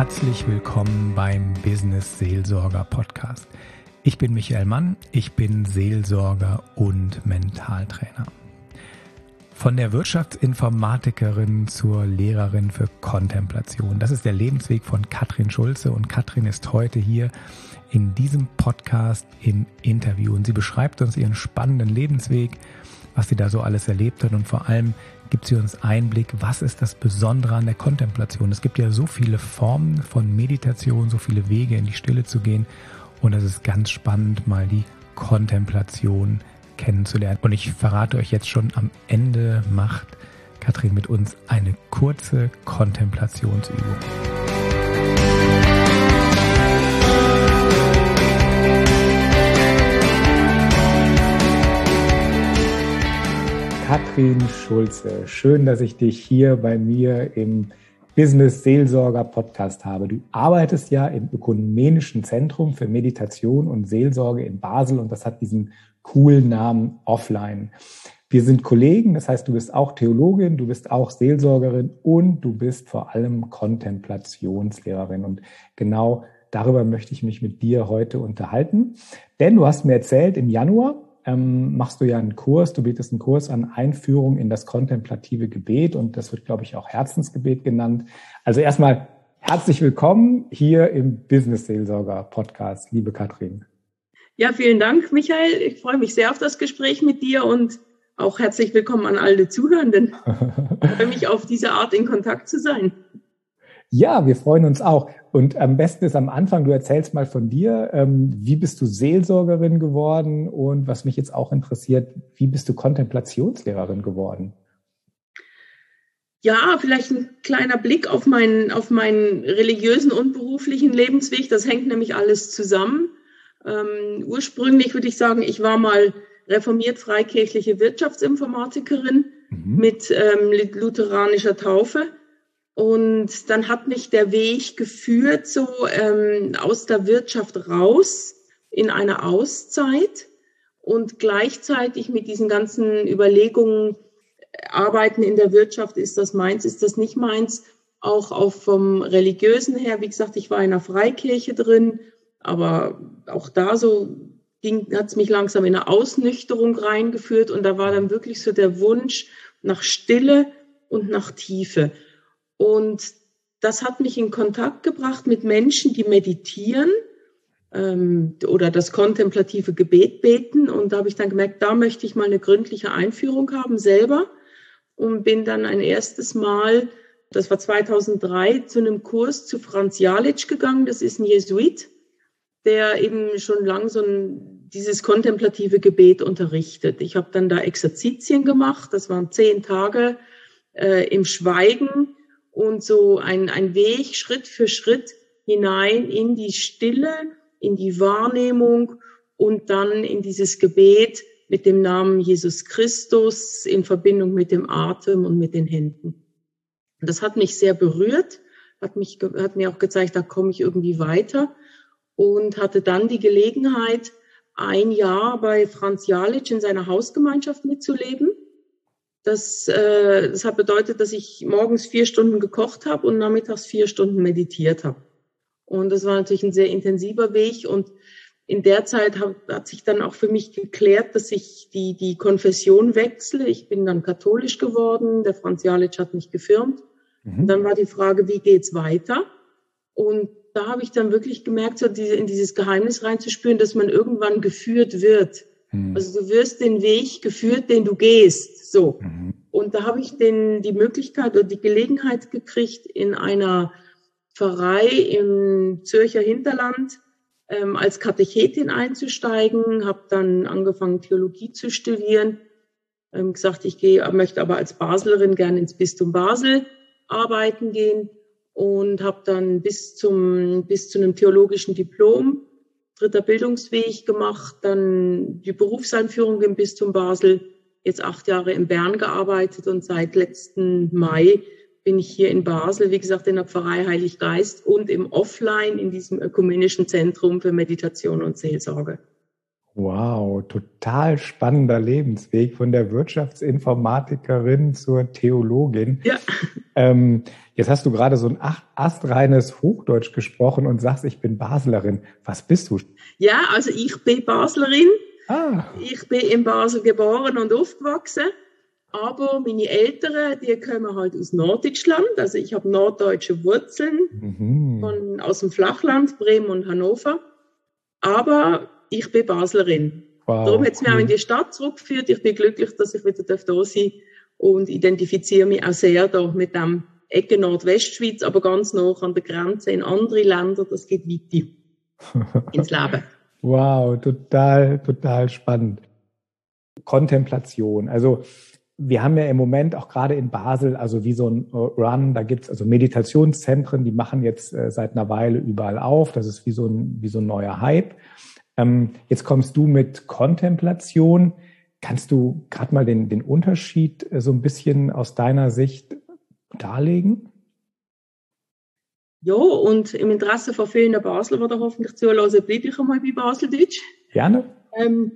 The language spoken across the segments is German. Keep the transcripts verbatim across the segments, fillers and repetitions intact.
Herzlich willkommen beim Business Seelsorger Podcast. Ich bin Michael Mann, ich bin Seelsorger und Mentaltrainer. Von der Wirtschaftsinformatikerin zur Lehrerin für Kontemplation. Das ist der Lebensweg von Katrin Schulze und Katrin ist heute hier in diesem Podcast im Interview. Und sie beschreibt uns ihren spannenden Lebensweg, was sie da so alles erlebt hat und vor allem gibt sie uns Einblick, was ist das Besondere an der Kontemplation. Es gibt ja so viele Formen von Meditation, so viele Wege in die Stille zu gehen und es ist ganz spannend, mal die Kontemplation kennenzulernen. Und ich verrate euch jetzt schon, am Ende macht Katrin mit uns eine kurze Kontemplationsübung. Katrin Schulze, schön, dass ich dich hier bei mir im Business Seelsorger Podcast habe. Du arbeitest ja im Ökumenischen Zentrum für Meditation und Seelsorge in Basel und das hat diesen coolen Namen Offline. Wir sind Kollegen, das heißt, du bist auch Theologin, du bist auch Seelsorgerin und du bist vor allem Kontemplationslehrerin. Und genau darüber möchte ich mich mit dir heute unterhalten. Denn du hast mir erzählt, im Januar ähm, machst du ja einen Kurs, du bietest einen Kurs an Einführung in das kontemplative Gebet und das wird, glaube ich, auch Herzensgebet genannt. Also erstmal herzlich willkommen hier im Business Seelsorger Podcast, liebe Katrin. Ja, vielen Dank, Michael. Ich freue mich sehr auf das Gespräch mit dir und auch herzlich willkommen an alle Zuhörenden. Ich freue mich auf diese Art in Kontakt zu sein. Ja, wir freuen uns auch. Und am besten ist am Anfang, du erzählst mal von dir, ähm, wie bist du Seelsorgerin geworden und was mich jetzt auch interessiert, wie bist du Kontemplationslehrerin geworden? Ja, vielleicht ein kleiner Blick auf meinen, auf meinen religiösen und beruflichen Lebensweg. Das hängt nämlich alles zusammen. Ähm, ursprünglich würde ich sagen, ich war mal reformiert freikirchliche Wirtschaftsinformatikerin mhm. mit ähm, lutheranischer Taufe. Und dann hat mich der Weg geführt, so ähm, aus der Wirtschaft raus in eine Auszeit und gleichzeitig mit diesen ganzen Überlegungen, Arbeiten in der Wirtschaft, ist das meins, ist das nicht meins, auch, auch vom Religiösen her. Wie gesagt, ich war in einer Freikirche drin, aber auch da so hat es mich langsam in eine Ausnüchterung reingeführt und da war dann wirklich so der Wunsch nach Stille und nach Tiefe. Und das hat mich in Kontakt gebracht mit Menschen, die meditieren ähm, oder das kontemplative Gebet beten. Und da habe ich dann gemerkt, da möchte ich mal eine gründliche Einführung haben selber und bin dann ein erstes Mal, das war zweitausenddrei, zu einem Kurs zu Franz Jalic gegangen. Das ist ein Jesuit, der eben schon lang so ein, dieses kontemplative Gebet unterrichtet. Ich habe dann da Exerzitien gemacht. Das waren zehn Tage äh, im Schweigen. Und so ein, ein Weg Schritt für Schritt hinein in die Stille, in die Wahrnehmung und dann in dieses Gebet mit dem Namen Jesus Christus in Verbindung mit dem Atem und mit den Händen. Und das hat mich sehr berührt, hat mich, hat mir auch gezeigt, da komme ich irgendwie weiter und hatte dann die Gelegenheit, ein Jahr bei Franz Jalic in seiner Hausgemeinschaft mitzuleben. Das, äh, das hat bedeutet, dass ich morgens vier Stunden gekocht habe und nachmittags vier Stunden meditiert habe. Und das war natürlich ein sehr intensiver Weg. Und in der Zeit hat, hat sich dann auch für mich geklärt, dass ich die, die Konfession wechsle. Ich bin dann katholisch geworden. Der Franz Jalic hat mich gefirmt. Mhm. Und dann war die Frage, wie geht's weiter? Und da habe ich dann wirklich gemerkt, so diese, in dieses Geheimnis reinzuspüren, dass man irgendwann geführt wird. Also du wirst den Weg geführt, den du gehst, so. Mhm. Und da habe ich den, die Möglichkeit oder die Gelegenheit gekriegt, in einer Pfarrei im Zürcher Hinterland ähm, als Katechetin einzusteigen, habe dann angefangen, Theologie zu studieren, ähm, gesagt, ich gehe, möchte aber als Baslerin gerne ins Bistum Basel arbeiten gehen und habe dann bis zum bis zu einem theologischen Diplom dritter Bildungsweg gemacht, dann die Berufseinführung im Bistum Basel, jetzt acht Jahre in Bern gearbeitet und seit letzten Mai bin ich hier in Basel, wie gesagt, in der Pfarrei Heilig Geist und im Offline in diesem ökumenischen Zentrum für Meditation und Seelsorge. Wow, total spannender Lebensweg von der Wirtschaftsinformatikerin zur Theologin. Ja. Ähm, jetzt hast du gerade so ein astreines Hochdeutsch gesprochen und sagst, ich bin Baslerin. Was bist du? Ja, also ich bin Baslerin. Ah. Ich bin in Basel geboren und aufgewachsen. Aber meine Eltern, die kommen halt aus Norddeutschland. Also ich habe norddeutsche Wurzeln Mhm. von, aus dem Flachland, Bremen und Hannover. Aber ich bin Baslerin. Wow, Darum hat es cool. mich auch in die Stadt zurückgeführt. Ich bin glücklich, dass ich wieder da sein darf und identifiziere mich auch sehr da mit dem Ecke Nordwestschweiz, aber ganz nah an der Grenze in andere Länder. Das geht weiter ins Leben. Wow, total, total spannend. Kontemplation. Also wir haben ja im Moment auch gerade in Basel, also wie so ein Run, da gibt's also Meditationszentren, die machen jetzt äh, seit einer Weile überall auf. Das ist wie so ein, wie so ein neuer Hype. Ähm, jetzt kommst du mit Kontemplation. Kannst du gerade mal den, den Unterschied äh, so ein bisschen aus deiner Sicht darlegen? Ja, und im Interesse von vielen Basler, die da hoffentlich zuhören, bleibe ich einmal bei Baseldeutsch. Gerne. Ähm,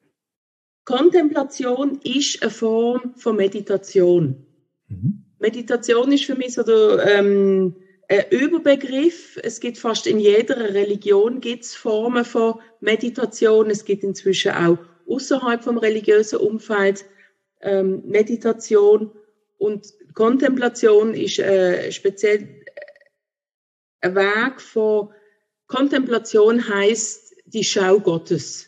Kontemplation ist eine Form von Meditation. Mhm. Meditation ist für mich so der, ähm, ein Überbegriff. Es gibt fast in jeder Religion gibt's Formen von Meditation. Es gibt inzwischen auch außerhalb vom religiösen Umfeld ähm, Meditation. Und Kontemplation ist äh, speziell ein Weg von Kontemplation heißt die Schau Gottes.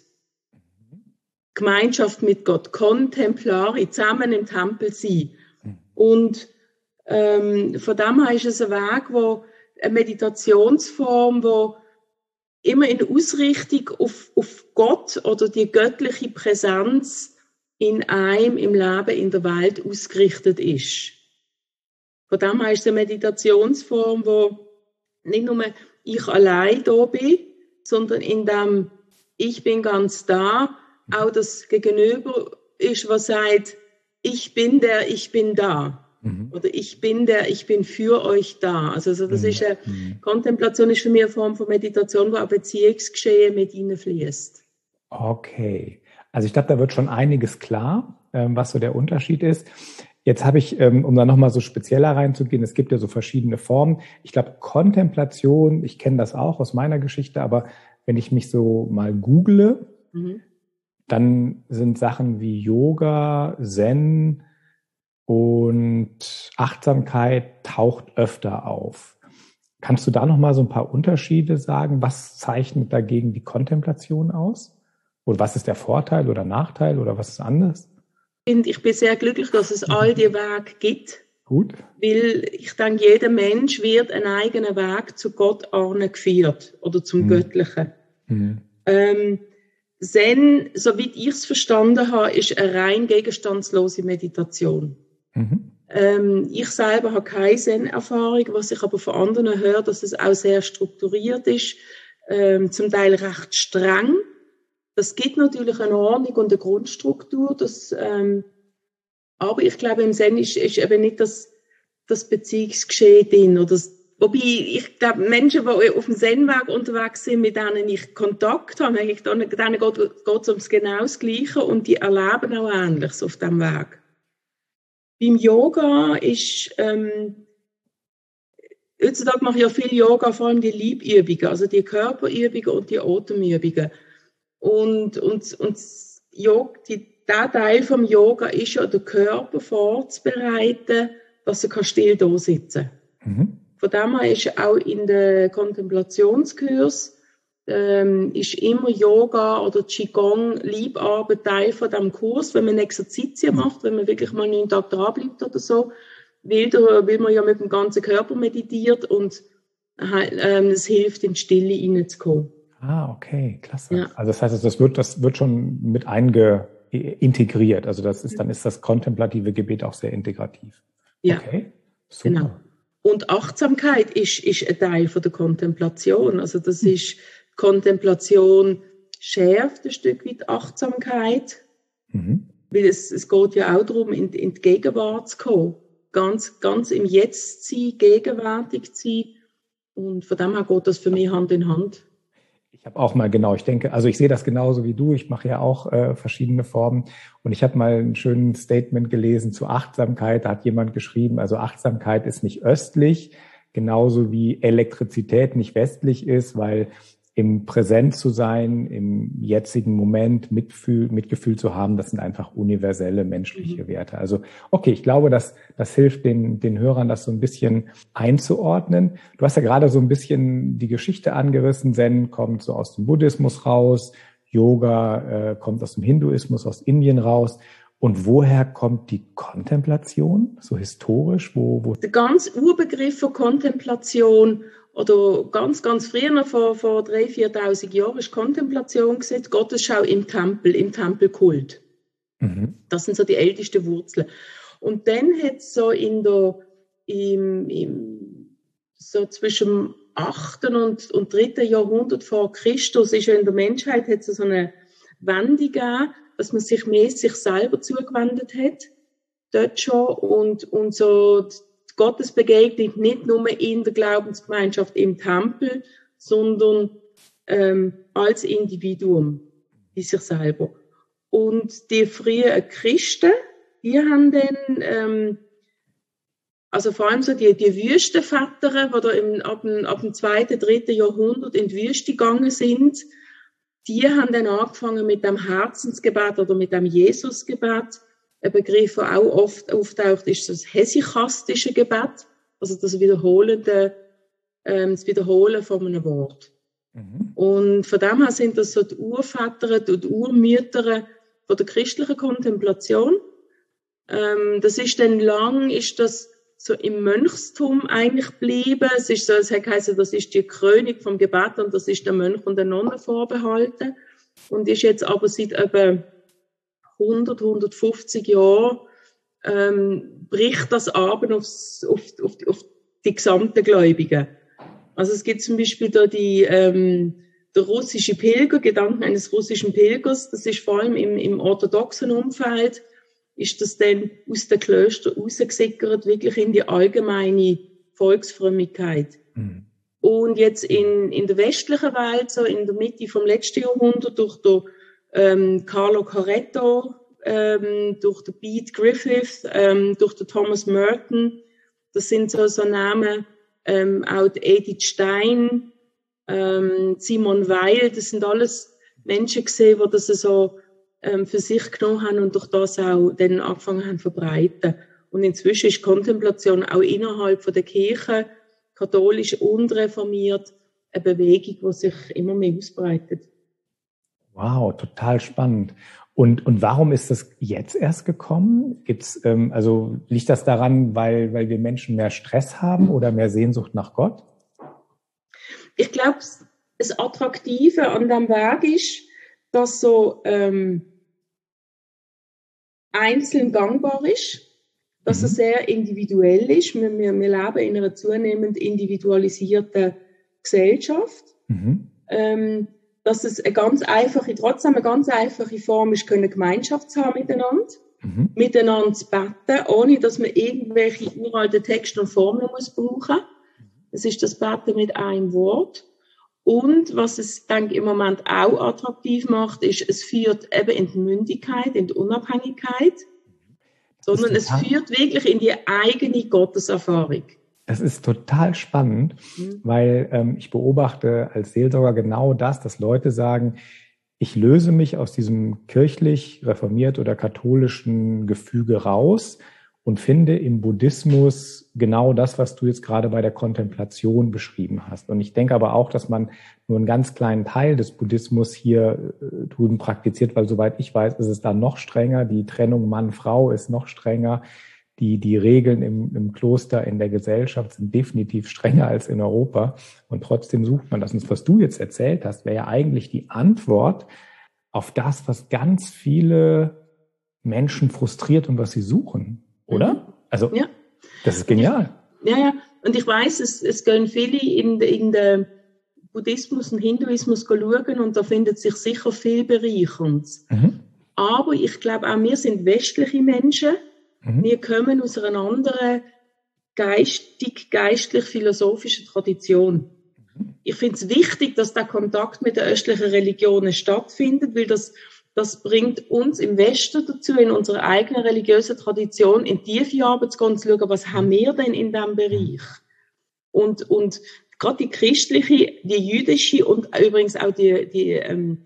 Gemeinschaft mit Gott, Contemplari, zusammen im Tempel sein. Und ähm, von dem her ist es ein Weg, wo eine Meditationsform, wo immer in Ausrichtung auf, auf Gott oder die göttliche Präsenz in einem, im Leben, in der Welt ausgerichtet ist. Von dem her ist es eine Meditationsform, wo nicht nur ich allein da bin, sondern in dem ich bin ganz da, auch das Gegenüber ist, was sagt, ich bin der, ich bin da. Mhm. Oder ich bin der, ich bin für euch da. Also, also das mhm. ist eine mhm. Kontemplation ist für mich eine Form von Meditation, wo auch Beziehungsgeschehen mit ihnen fließt. Okay. Also ich glaube, da wird schon einiges klar, ähm, was so der Unterschied ist. Jetzt habe ich, ähm, um da nochmal so spezieller reinzugehen, es gibt ja so verschiedene Formen. Ich glaube, Kontemplation, ich kenne das auch aus meiner Geschichte, aber wenn ich mich so mal google, mhm. dann sind Sachen wie Yoga, Zen und Achtsamkeit taucht öfter auf. Kannst du da nochmal so ein paar Unterschiede sagen? Was zeichnet dagegen die Kontemplation aus? Oder was ist der Vorteil oder Nachteil oder was ist anders? Ich bin sehr glücklich, dass es all die Wege gibt. Gut. Weil ich denke, jeder Mensch wird einen eigenen Weg zu Gott geführt oder zum mhm. Göttlichen. Mhm. Ähm, Zen, soweit ich es verstanden habe, ist eine rein gegenstandslose Meditation. Mhm. Ähm, ich selber habe keine Zen-Erfahrung, was ich aber von anderen höre, dass es auch sehr strukturiert ist, ähm, zum Teil recht streng. Das gibt natürlich eine Ordnung und eine Grundstruktur, das, ähm, aber ich glaube, im Zen ist, ist eben nicht das, das Beziehungsgeschehen drin. Oder das, wobei, ich glaube, Menschen, die auf dem Zen-Weg unterwegs sind, mit denen ich Kontakt habe, eigentlich, denen geht es ums genau das Gleiche und die erleben auch Ähnliches auf diesem Weg. Beim Yoga ist, ähm, heutzutage mache ich ja viel Yoga, vor allem die Liebübungen, also die Körperübungen und die Atemübungen. Und, und, und Yoga, die, der Teil vom Yoga ist ja, den Körper vorzubereiten, dass er still da sitzen kann. Mhm. Von dem her ist auch in den Kontemplationskurs ähm, ist immer Yoga oder Qigong, Liebarbeit Teil von diesem Kurs, wenn man Exerzitien macht, wenn man wirklich mal neun Tage dran bleibt oder so, weil, da, weil man ja mit dem ganzen Körper meditiert und ähm, es hilft, in die Stille reinzukommen. Ah, okay, klasse. Ja. Also das heißt, das wird, das wird schon mit einge integriert. Also das ist, dann ist das kontemplative Gebet auch sehr integrativ. Ja, okay, super. Genau. Und Achtsamkeit ist, ist ein Teil von der Kontemplation. Also das hm. ist, Kontemplation schärft ein Stück weit Achtsamkeit. Mhm. Weil es, es geht ja auch darum, in, in die Gegenwart zu kommen. Ganz, ganz im Jetzt zu sein, gegenwärtig zu sein. Und von dem her geht das für mich Hand in Hand. Ich habe auch mal, genau, ich denke, also ich sehe das genauso wie du. Ich mache ja auch äh, verschiedene Formen. Und ich habe mal ein schönes Statement gelesen zu Achtsamkeit. Da hat jemand geschrieben, also Achtsamkeit ist nicht östlich, genauso wie Elektrizität nicht westlich ist, weil im Präsent zu sein, im jetzigen Moment Mitfühl, Mitgefühl zu haben, das sind einfach universelle menschliche Werte. Also okay, ich glaube, dass das hilft den, den Hörern, das so ein bisschen einzuordnen. Du hast ja gerade so ein bisschen die Geschichte angerissen. Zen kommt so aus dem Buddhismus raus, Yoga äh, kommt aus dem Hinduismus, aus Indien raus. Und woher kommt die Kontemplation, so historisch? Wo, wo? Der ganz Urbegriff von Kontemplation oder ganz, ganz früher, noch vor, vor dreitausend, viertausend Jahren, ist Kontemplation gesetzt, Gottesschau im Tempel, im Tempelkult. Mhm. Das sind so die ältesten Wurzeln. Und dann hat es so in der, im, im, so zwischen dem achten und, und dritten Jahrhundert vor Christus ist ja in der Menschheit hat es so eine Wende gegeben, dass man sich mehr sich selber zugewendet hat, dort schon, und, und so Gottesbegegnung nicht nur in der Glaubensgemeinschaft im Tempel, sondern ähm, als Individuum, in sich selber. Und die frühen Christen, die haben dann, ähm, also vor allem so die, die Wüstenväter, die da im, ab, dem, ab dem zweiten, dritten Jahrhundert in die Wüste gegangen sind, die haben dann angefangen mit dem Herzensgebet oder mit dem Jesusgebet. Ein Begriff, der auch oft auftaucht, ist das hesychastische Gebet, also das wiederholende, ähm, das Wiederholen von einem Wort. Mhm. Und von dem her sind das so die Urväter und die Urmütter von der christlichen Kontemplation. Ähm, das ist dann lang, ist das so im Mönchstum eigentlich geblieben. Es ist so, es hat geheißen, das ist die Krönung vom Gebet und das ist der Mönch und der Nonne vorbehalten. Und ist jetzt aber seit etwa hundert, hundertfünfzig Jahren ähm, bricht das Abend aufs, auf, auf, auf die gesamten Gläubigen. Also es gibt zum Beispiel da die ähm, der russische Pilger, Gedanken eines russischen Pilgers, das ist vor allem im, im orthodoxen Umfeld, ist das dann aus den Klöstern rausgesickert, wirklich in die allgemeine Volksfrömmigkeit. Mhm. Und jetzt in, in der westlichen Welt, so in der Mitte vom letzten Jahrhundert, durch der ähm, Carlo Carretto, ähm, durch den Pete Griffith, ähm, durch den Thomas Merton, das sind so, so Namen, ähm, auch Edith Stein, ähm, Simone Weil, das sind alles Menschen gesehen, die das so ähm, für sich genommen haben und durch das auch dann angefangen haben zu verbreiten. Und inzwischen ist Kontemplation auch innerhalb von der Kirche, katholisch und reformiert, eine Bewegung, die sich immer mehr ausbreitet. Wow, total spannend. Und, und warum ist das jetzt erst gekommen? Gibt's, ähm, also liegt das daran, weil, weil wir Menschen mehr Stress haben oder mehr Sehnsucht nach Gott? Ich glaube, das Attraktive an dem Weg ist, dass so ähm, einzeln gangbar ist, dass mhm. es sehr individuell ist. Wir, wir, wir leben in einer zunehmend individualisierten Gesellschaft. Mhm. Ähm, dass es eine ganz einfache, trotzdem eine ganz einfache Form ist, können Gemeinschaft zu haben miteinander, mhm. miteinander zu beten, ohne dass man irgendwelche uralten Texte und Formeln muss brauchen. Das ist das Beten mit einem Wort. Und was es, denke ich, im Moment auch attraktiv macht, ist, es führt eben in die Mündigkeit, in die Unabhängigkeit, sondern es führt wirklich in die eigene Gotteserfahrung. Das ist total spannend, mhm. weil ähm, ich beobachte als Seelsorger genau das, dass Leute sagen, ich löse mich aus diesem kirchlich, reformiert oder katholischen Gefüge raus und finde im Buddhismus genau das, was du jetzt gerade bei der Kontemplation beschrieben hast. Und ich denke aber auch, dass man nur einen ganz kleinen Teil des Buddhismus hier äh, drüben praktiziert, weil soweit ich weiß, ist es da noch strenger. Die Trennung Mann-Frau ist noch strenger. Die, die Regeln im, im Kloster, in der Gesellschaft sind definitiv strenger als in Europa. Und trotzdem sucht man das. Und was du jetzt erzählt hast, wäre ja eigentlich die Antwort auf das, was ganz viele Menschen frustriert und was sie suchen. Oder? Mhm. Also, ja. Das ist genial. Ich, ja, ja. Und ich weiß, es, es gehen viele in, in den Buddhismus und Hinduismus schauen und da findet sich sicher viel Bereicherndes. Mhm. Aber ich glaube auch, wir sind westliche Menschen. Mhm. Wir kommen aus einer anderen geistig, geistlich-philosophischen Tradition. Ich finde es wichtig, dass der Kontakt mit den östlichen Religionen stattfindet, weil das, das bringt uns im Westen dazu, in unserer eigenen religiösen Tradition in tiefe Arbeit zu gehen, zu schauen, was haben wir denn in diesem Bereich? Und, und gerade die christliche, die jüdische und übrigens auch die, die ähm,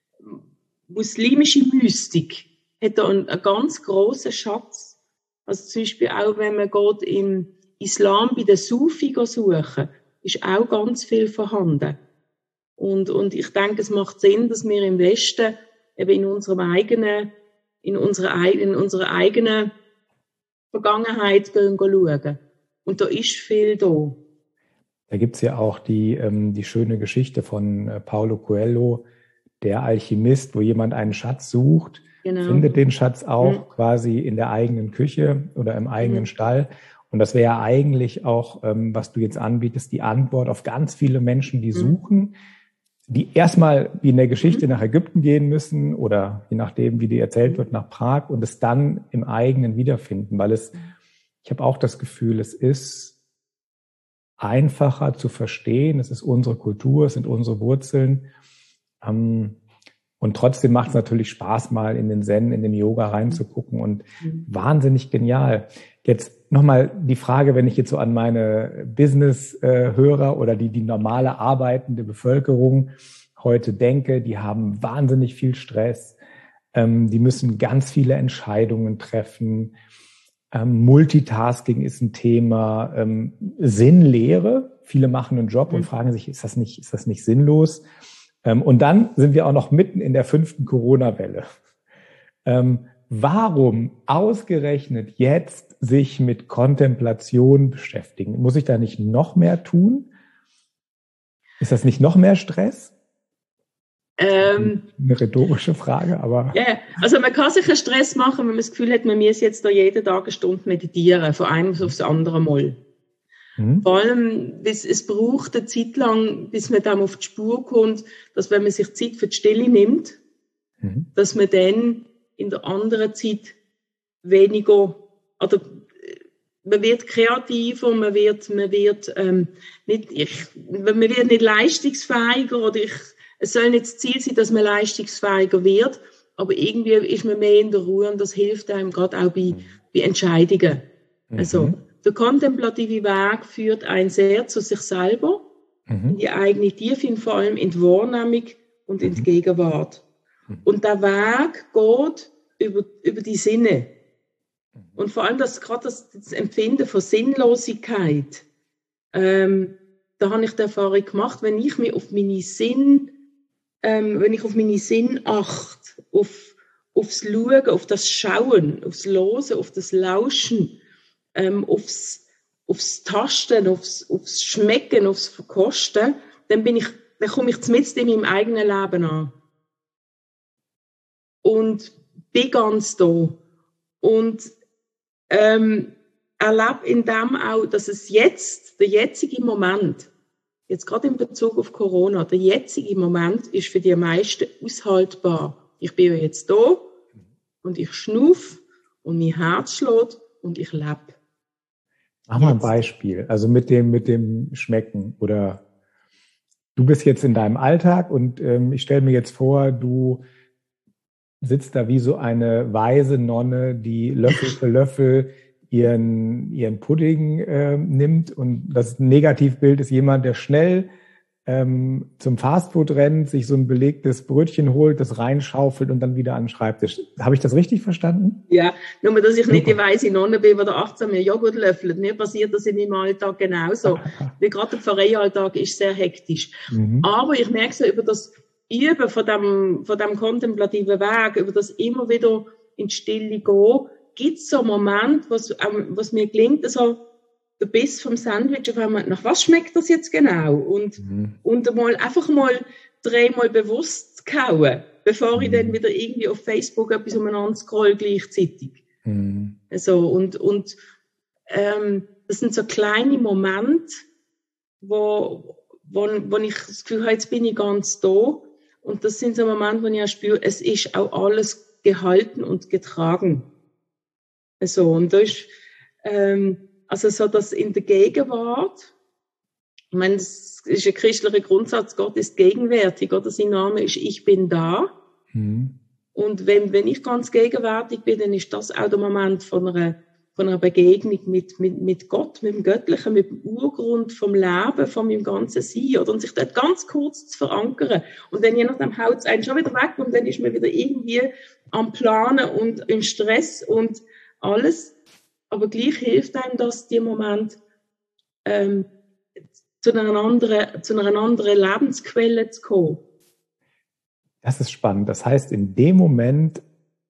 muslimische Mystik hat da einen, einen ganz grossen Schatz. Also zum Beispiel auch, wenn man geht im Islam bei den Sufi suchen, ist auch ganz viel vorhanden. Und, und ich denke, es macht Sinn, dass wir im Westen eben in unserem eigenen, in unserer, in unserer eigenen Vergangenheit gehen, gehen schauen. Und da ist viel da. Da gibt's ja auch die, ähm, die schöne Geschichte von äh, Paulo Coelho, der Alchemist, wo jemand einen Schatz sucht, genau. findet den Schatz auch mhm. quasi in der eigenen Küche oder im eigenen mhm. Stall. Und das wäre ja eigentlich auch, ähm, was du jetzt anbietest, die Antwort auf ganz viele Menschen, die mhm. suchen, die erstmal wie in der Geschichte mhm. nach Ägypten gehen müssen oder je nachdem, wie die erzählt mhm. wird, nach Prag und es dann im eigenen wiederfinden. Weil es, ich habe auch das Gefühl, es ist einfacher zu verstehen. Es ist unsere Kultur, es sind unsere Wurzeln. Ähm, und trotzdem macht es natürlich Spaß, mal in den Zen, in den Yoga reinzugucken und mhm. wahnsinnig genial. Jetzt nochmal die Frage, wenn ich jetzt so an meine Business-Hörer oder die, die normale arbeitende Bevölkerung heute denke, die haben wahnsinnig viel Stress. Ähm, die müssen ganz viele Entscheidungen treffen. Ähm, Multitasking ist ein Thema, ähm, Sinnlehre. Viele machen einen Job mhm. und fragen sich, ist das nicht, ist das nicht sinnlos? Ähm, und dann sind wir auch noch mitten in der fünften Corona-Welle. Ähm, warum ausgerechnet jetzt sich mit Kontemplation beschäftigen? Muss ich da nicht noch mehr tun? Ist das nicht noch mehr Stress? Ähm, Eine rhetorische Frage, aber... Ja, yeah. Also man kann sich einen Stress machen, wenn man das Gefühl hat, man muss jetzt da jeden Tag eine Stunde meditieren, von einem aufs andere Mal. Mhm. Vor allem, es, es braucht eine Zeit lang, bis man dann auf die Spur kommt, dass wenn man sich Zeit für die Stille nimmt, mhm. dass man dann in der anderen Zeit weniger, oder man wird kreativer, man wird, man wird ähm, nicht, ich, man wird nicht leistungsfähiger oder ich Es soll nicht das Ziel sein, dass man leistungsfähiger wird, aber irgendwie ist man mehr in der Ruhe und das hilft einem gerade auch bei, bei Entscheidungen. Mhm. Also, der kontemplative Weg führt einen sehr zu sich selber, mhm. in die eigene Tiefe, vor allem in die Wahrnehmung und in die Gegenwart. Mhm. Und der Weg geht über, über die Sinne. Und vor allem das, gerade das, das Empfinden von Sinnlosigkeit, ähm, da habe ich die Erfahrung gemacht, wenn ich mich auf meine Sinn Ähm, wenn ich auf meine Sinn achte, auf, aufs Schauen, auf das Schauen, aufs Hören, auf das Lauschen, ähm, aufs, aufs Tasten, aufs, aufs Schmecken, aufs Verkosten, dann bin ich, dann komme ich zumindest in meinem eigenen Leben an. Und bin ganz da. Und, ähm, erlebe in dem auch, dass es jetzt, der jetzige Moment, jetzt gerade in Bezug auf Corona, der jetzige Moment ist für die meisten aushaltbar. Ich bin ja jetzt da und ich schnuff und mein Herz schlägt und ich lebe. Mach mal ein Beispiel, also mit dem, mit dem Schmecken oder du bist jetzt in deinem Alltag und ähm, ich stelle mir jetzt vor, du sitzt da wie so eine weise Nonne, die Löffel für Löffel ihren, ihren Pudding äh, nimmt und das Negativbild ist jemand, der schnell ähm, zum Fastfood rennt, sich so ein belegtes Brötchen holt, das reinschaufelt und dann wieder an den Schreibtisch. Habe ich das richtig verstanden? Ja, nur dass ich Super. nicht die weise Nonne bin, die der achtsam Joghurt löffelt. Mir passiert das in meinem Alltag genauso. Weil gerade der Pfarreialltag ist sehr hektisch. Mhm. Aber ich merke so über das Üben von dem, von dem kontemplativen Weg, über das immer wieder in die Stille gehen, gibt es so einen Moment, was, ähm, was mir gelingt, also der Biss vom Sandwich, auf einmal, nach was schmeckt das jetzt genau? Und, mhm. und mal, einfach mal dreimal bewusst kauen, bevor mhm. ich dann wieder irgendwie auf Facebook etwas umeinander scroll gleichzeitig. Mhm. Also, und, und, ähm, das sind so kleine Momente, wo, wo, wo ich das Gefühl habe, jetzt bin ich ganz da. Und das sind so Momente, wo ich auch spüre, es ist auch alles gehalten und getragen. Also, und da ist, ähm, also so, dass in der Gegenwart, Ich meine, das ist ein christlicher Grundsatz, Gott ist gegenwärtig, oder? Sein Name ist Ich bin da. Mhm. Und wenn, wenn ich ganz gegenwärtig bin, dann ist das auch der Moment von einer, von einer Begegnung mit, mit, mit Gott, mit dem Göttlichen, mit dem Urgrund vom Leben, von meinem ganzen Sein, oder? Und sich dort ganz kurz zu verankern. Und dann je nachdem haut es einen schon wieder weg und dann ist man wieder irgendwie am Planen und im Stress und alles. Aber gleich hilft einem das, die Moment, ähm, zu einer anderen, zu einer anderen Lebensquelle zu kommen. Das ist spannend. Das heißt, in dem Moment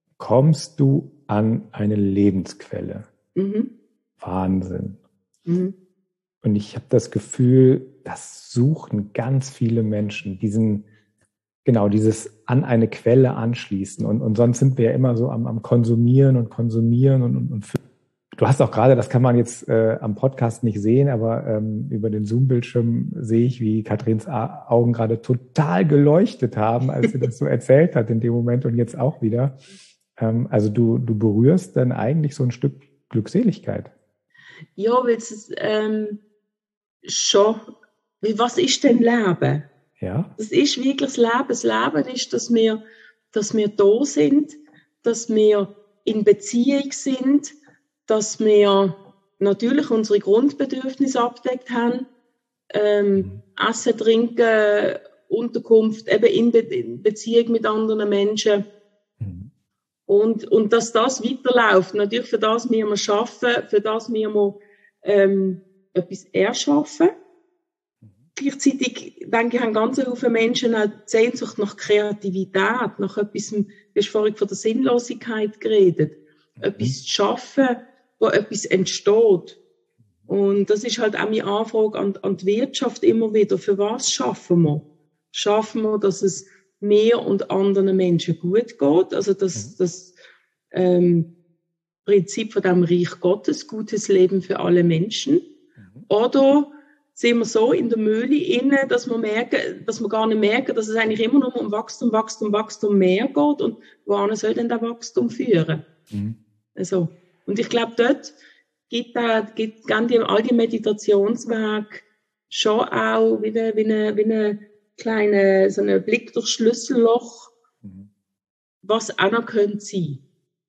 kommst du an eine Lebensquelle. Mhm. Wahnsinn. Mhm. Und ich habe das Gefühl, das suchen ganz viele Menschen, diesen, genau, dieses an eine Quelle anschließen. Und, und sonst sind wir ja immer so am, am Konsumieren und Konsumieren und, und, und du hast auch gerade, das kann man jetzt äh, am Podcast nicht sehen, aber ähm, über den Zoom-Bildschirm sehe ich, wie Katrins Augen gerade total geleuchtet haben, als sie das so erzählt hat in dem Moment und jetzt auch wieder. Ähm, also du, du berührst dann eigentlich so ein Stück Glückseligkeit. Ja, weil es ähm, schon, was ist denn Leben? Ja. Das ist wirklich das Leben. Das Leben ist, dass wir, dass wir da sind, dass wir in Beziehung sind, dass wir natürlich unsere Grundbedürfnisse abgedeckt haben, ähm, mhm. Essen, Trinken, Unterkunft, eben in, Be- in Beziehung mit anderen Menschen. Mhm. Und, und dass das weiterläuft. Natürlich für das müssen wir arbeiten, für das müssen wir ähm, etwas erschaffen. Mhm. Gleichzeitig, denke ich, haben ganz viele Menschen auch die Sehnsucht nach Kreativität, nach etwas, du hast vorhin von der Sinnlosigkeit geredet, mhm. etwas zu schaffen, wo etwas entsteht. Und das ist halt auch meine Anfrage an, an die Wirtschaft immer wieder. Für was schaffen wir? Schaffen wir, dass es mir und anderen Menschen gut geht? Also das, das ähm, Prinzip von dem Reich Gottes, gutes Leben für alle Menschen. Oder sind wir so in der Mühle inne, dass wir merken, dass wir gar nicht merken, dass es eigentlich immer nur um Wachstum, Wachstum, Wachstum mehr geht und wohin soll denn der Wachstum führen? Mhm. Also, und ich glaube, dort gibt da, gibt ganz die, all die Meditationswege schon auch wie eine, wie eine, wie eine kleine, so ein Blick durchs Schlüsselloch, mhm. was auch noch könnte sein.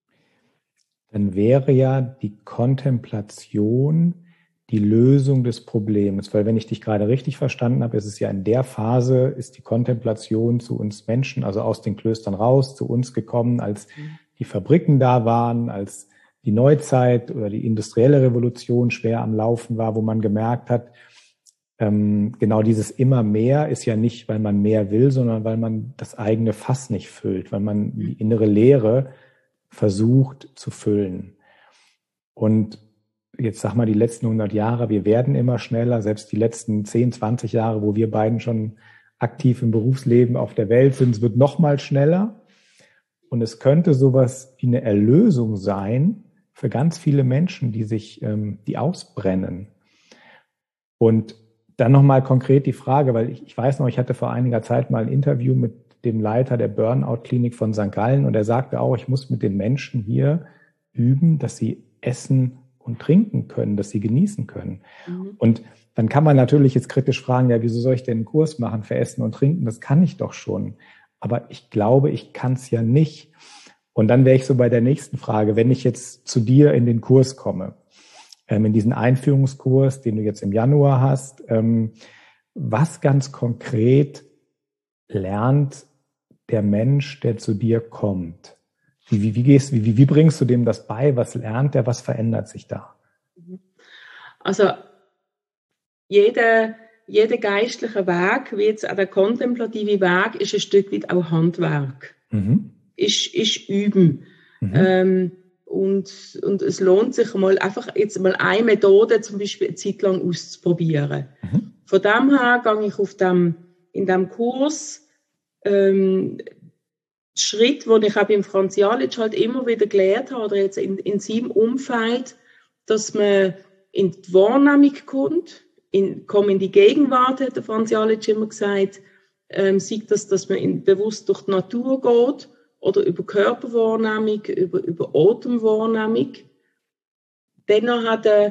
Dann wäre ja die Kontemplation die Lösung des Problems, weil wenn ich dich gerade richtig verstanden habe, ist es ja in der Phase, ist die Kontemplation zu uns Menschen, also aus den Klöstern raus, zu uns gekommen, als mhm. die Fabriken da waren, als die Neuzeit oder die industrielle Revolution schwer am Laufen war, wo man gemerkt hat, ähm, genau dieses immer mehr ist ja nicht, weil man mehr will, sondern weil man das eigene Fass nicht füllt, weil man die innere Leere versucht zu füllen. Und jetzt sag mal, die letzten hundert Jahre, wir werden immer schneller, selbst die letzten zehn, zwanzig Jahre, wo wir beiden schon aktiv im Berufsleben auf der Welt sind, es wird noch mal schneller. Und es könnte sowas wie eine Erlösung sein für ganz viele Menschen, die sich, ähm, die ausbrennen. Und dann nochmal konkret die Frage, weil ich, ich weiß noch, ich hatte vor einiger Zeit mal ein Interview mit dem Leiter der Burnout-Klinik von Sankt Gallen und er sagte auch, ich muss mit den Menschen hier üben, dass sie essen und trinken können, dass sie genießen können. Mhm. Und dann kann man natürlich jetzt kritisch fragen, ja, wieso soll ich denn einen Kurs machen für Essen und Trinken? Das kann ich doch schon. Aber ich glaube, ich kann es ja nicht. Und dann wäre ich so bei der nächsten Frage, wenn ich jetzt zu dir in den Kurs komme, ähm, in diesen Einführungskurs, den du jetzt im Januar hast, ähm, was ganz konkret lernt der Mensch, der zu dir kommt? Wie, wie, wie, gehst, wie, wie bringst du dem das bei? Was lernt der? Was verändert sich da? Also jeder, jeder geistliche Weg, wie jetzt auch der kontemplative Weg, ist ein Stück weit auch Handwerk. Mhm. Ist, ist Üben. Mhm. Ähm, und, und es lohnt sich mal einfach jetzt mal eine Methode zum Beispiel eine Zeit lang auszuprobieren. Mhm. Von dem her gehe ich auf dem, in dem Kurs ähm, Schritt, den ich auch beim Franz Jalic halt immer wieder gelernt habe, oder jetzt in, in seinem Umfeld, dass man in die Wahrnehmung kommt, in, komm in die Gegenwart, hat der Franz Jalic immer gesagt, ähm, sieht das, dass man in, bewusst durch die Natur geht, oder über Körperwahrnehmung, über, über Atemwahrnehmung. Dann hat er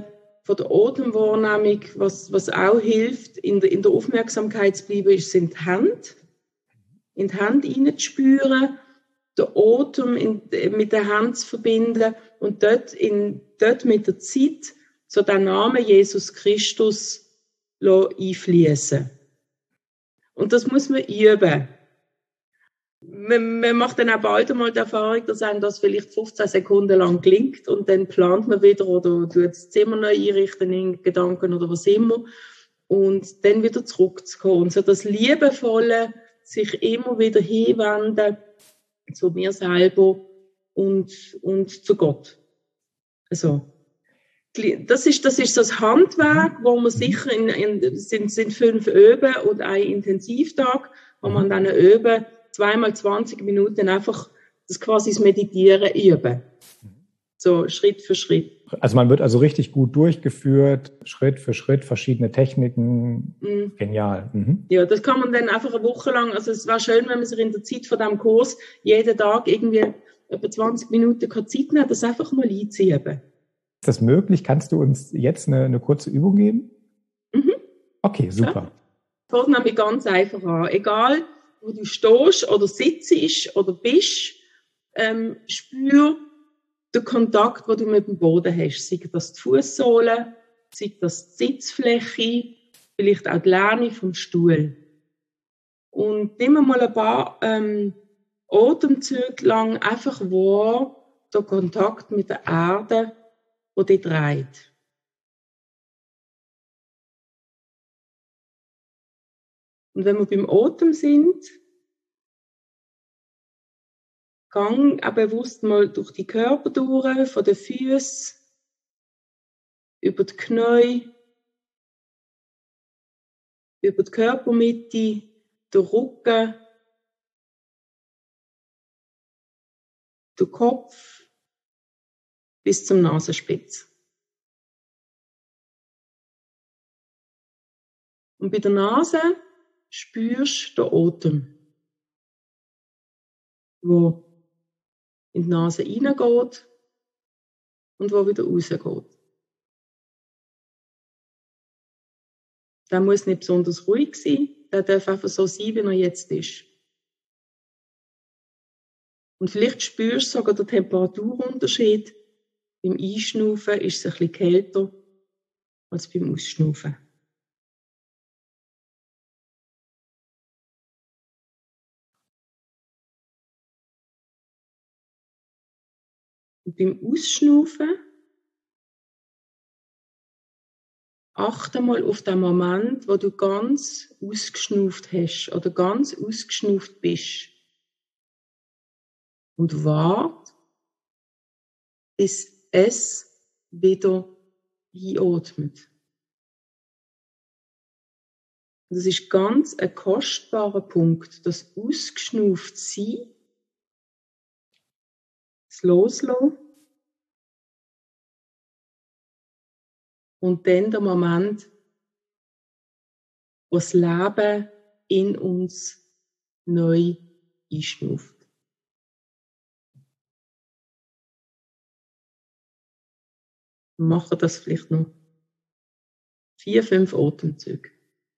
von der Atemwahrnehmung, was, was auch hilft, in der, in der Aufmerksamkeit zu bleiben, ist, sind die Hände. In die Hände hineinzuspüren, den Atem in, mit der Hand zu verbinden und dort, in, dort mit der Zeit so den Namen Jesus Christus einfließen. Und das muss man üben. Man, man macht dann auch bald einmal die Erfahrung, dass einem das vielleicht fünfzehn Sekunden lang gelingt und dann plant man wieder oder tut das Zimmer neu einrichten in Gedanken oder was immer und dann wieder zurückzukommen. So das Liebevolle, sich immer wieder hinwenden zu mir selber und, und zu Gott. Also, das ist, das ist das Handwerk, wo man sicher in, in sind, sind fünf Öben und ein Intensivtag, wo man dann üben, zweimal zwanzig Minuten einfach das quasi das Meditieren üben. So Schritt für Schritt. Also man wird also richtig gut durchgeführt, Schritt für Schritt, verschiedene Techniken. Mhm. Genial. Mhm. Ja, das kann man dann einfach eine Woche lang, also es war schön, wenn man sich in der Zeit von diesem Kurs jeden Tag irgendwie etwa zwanzig Minuten Zeit nehmen, das einfach mal einzuüben. Ist das möglich? Kannst du uns jetzt eine, eine kurze Übung geben? Mhm. Okay, super. Ja. Fängt nämlich ganz einfach an. Egal, wo du stehst oder sitzt oder bist, ähm, spür den Kontakt, den du mit dem Boden hast. Sei das die Fußsohle, sei das die Sitzfläche, vielleicht auch die Lehne vom Stuhl. Und nimm mal ein paar ähm, Atemzüge lang einfach wahr, den Kontakt mit der Erde, die dich trägt. Und wenn wir beim Atem sind, gang auch bewusst mal durch die Körper durch, von den Füßen, über die Knie, über die Körpermitte, den Rücken, den Kopf bis zum Nasenspitz. Und bei der Nase spürst du den Atem, wo in die Nase reingeht und wo wieder rausgeht. Der muss nicht besonders ruhig sein, der darf einfach so sein, wie er jetzt ist. Und vielleicht spürst du sogar den Temperaturunterschied. Beim Einschnaufen ist es ein bisschen kälter als beim Ausschnaufen. Und beim Ausschnaufen achte mal auf den Moment, wo du ganz ausgeschnauft hast oder ganz ausgeschnauft bist. Und warte, bis es wieder einatmet. Das ist ganz ein kostbarer Punkt, das ausgeschnauft sein, das Loslassen und dann der Moment, wo das Leben in uns neu einschnauft. Mache das vielleicht noch vier, fünf Atemzüge.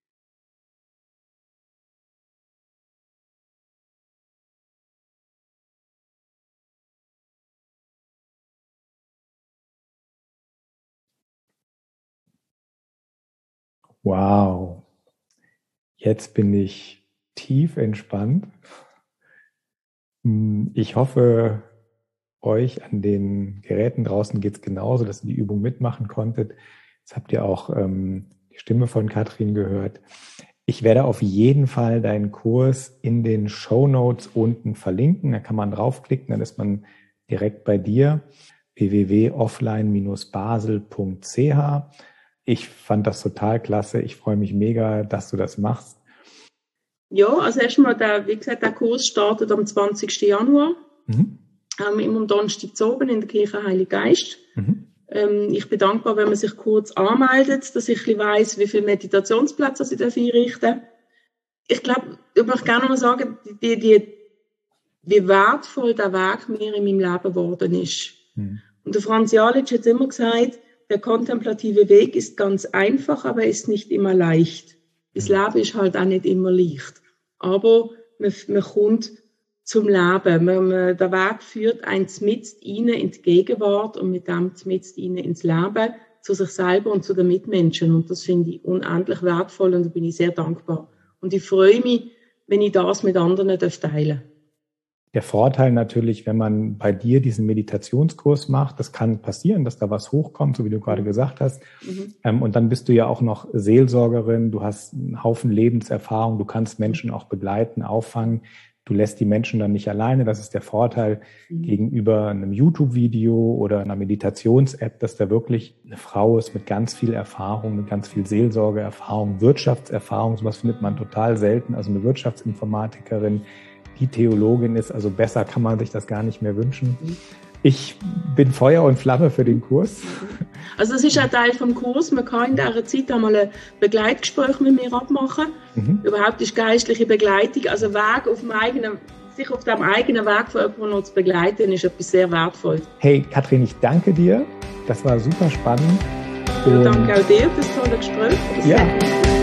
Wow. Jetzt bin ich tief entspannt. Ich hoffe, euch an den Geräten draußen geht es genauso, dass ihr die Übung mitmachen konntet. Jetzt habt ihr auch ähm, die Stimme von Katrin gehört. Ich werde auf jeden Fall deinen Kurs in den Shownotes unten verlinken. Da kann man draufklicken, dann ist man direkt bei dir. w w w punkt offline Bindestrich basel punkt c h. Ich fand das total klasse. Ich freue mich mega, dass du das machst. Ja, also erstmal, der, wie gesagt, der Kurs startet am zwanzigsten Januar. Mhm. Ähm, immer am Donnerstag oben in der Kirche Heilig Geist. Mhm. Ähm, ich bin dankbar, wenn man sich kurz anmeldet, dass ich ein bisschen weiss, wie viele Meditationsplätze ich einrichten darf. Ich glaube, ich möchte gerne noch mal sagen, die, die, wie wertvoll der Weg mir in meinem Leben geworden ist. Mhm. Und der Franz Jalic hat immer gesagt, der kontemplative Weg ist ganz einfach, aber ist nicht immer leicht. Das Leben ist halt auch nicht immer leicht. Aber man, man kommt zum Leben. Man, man, der Weg führt einen mitten rein in die Gegenwart und mit dem mitten rein ins Leben, zu sich selber und zu den Mitmenschen. Und das finde ich unendlich wertvoll und da bin ich sehr dankbar. Und ich freue mich, wenn ich das mit anderen teilen darf. Der Vorteil natürlich, wenn man bei dir diesen Meditationskurs macht, das kann passieren, dass da was hochkommt, so wie du gerade gesagt hast. Mhm. Ähm, und dann bist du ja auch noch Seelsorgerin, du hast einen Haufen Lebenserfahrung, du kannst Menschen auch begleiten, auffangen. Du lässt die Menschen dann nicht alleine. Das ist der Vorteil mhm. gegenüber einem YouTube-Video oder einer Meditations-App, dass da wirklich eine Frau ist mit ganz viel Erfahrung, mit ganz viel Seelsorgeerfahrung, Wirtschaftserfahrung. Sowas findet man total selten. Also eine Wirtschaftsinformatikerin, die Theologin ist. Also besser kann man sich das gar nicht mehr wünschen. Mhm. Ich bin Feuer und Flamme für den Kurs. Also das ist ein Teil vom Kurs. Man kann in dieser Zeit einmal ein Begleitgespräch mit mir abmachen. Mhm. Überhaupt ist geistliche Begleitung, also Weg auf dem eigenen, sich auf dem eigenen Weg von jemandem noch zu begleiten, ist etwas sehr Wertvolles. Hey Katrin, ich danke dir. Das war super spannend. Ja, danke auch dir für das tolle Gespräch. Ja.